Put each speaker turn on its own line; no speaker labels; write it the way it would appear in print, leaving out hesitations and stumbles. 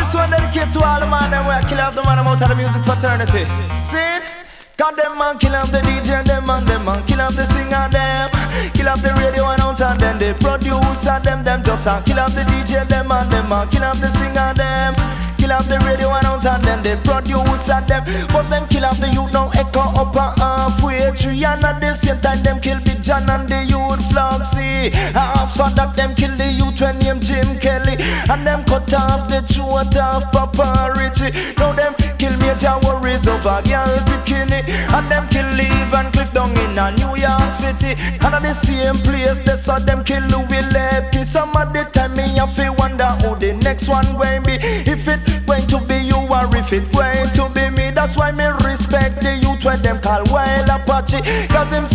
this one dedicated to all the man them where I kill off the man out of the music fraternity. See it? Cause them man kill off the DJ, them man kill off the singer, them kill off the radio announcer, and then the producer, them just kill off the DJ, them man kill off the singer, them kill off the radio announcer, and then the producer, them but them kill off the youth now echo up a halfway tree, and at the same time them kill Big John and the youth Floxy. After that them kill the youth when named Jim Kelly, and them cut off the throat of Papa Richie. Now them kill Major Worries over girl bikini, and them kill Lee Van Cliff down in a New York City, and at the same place they saw them kill Louis Lepke. Some of the time me have to wonder who the next one going be, if it going to be you or if it going to be me. That's why me respect the youth when them call Wild Apache, cause him